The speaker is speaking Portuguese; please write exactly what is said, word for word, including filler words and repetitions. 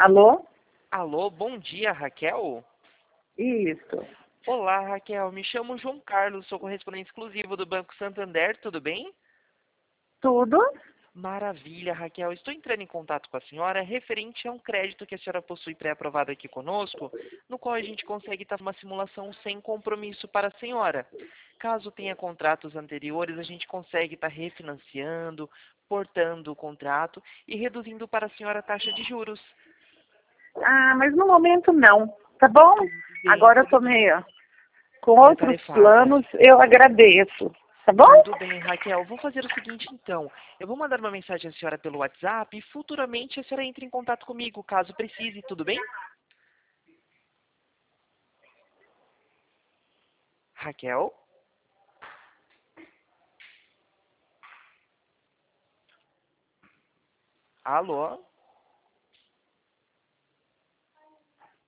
Alô? Alô, bom dia, Raquel? Isso. Olá, Raquel. Me chamo João Carlos, sou correspondente exclusivo do Banco Santander, tudo bem? Tudo? Maravilha, Raquel. Estou entrando em contato com a senhora referente a um crédito que a senhora possui pré-aprovado aqui conosco, no qual a gente consegue estar uma simulação sem compromisso para a senhora. Caso tenha contratos anteriores, a gente consegue estar refinanciando, portando o contrato e reduzindo para a senhora a taxa de juros. Ah, mas no momento não, tá bom? Tudo bem, Agora eu tô tudo bem. meio com Meio outros atarefada. planos, eu agradeço, tá bom? Tudo bem, Raquel. Vou fazer o seguinte, então. Eu vou mandar uma mensagem à senhora pelo WhatsApp e futuramente a senhora entre em contato comigo, caso precise, tudo bem? Raquel? Alô?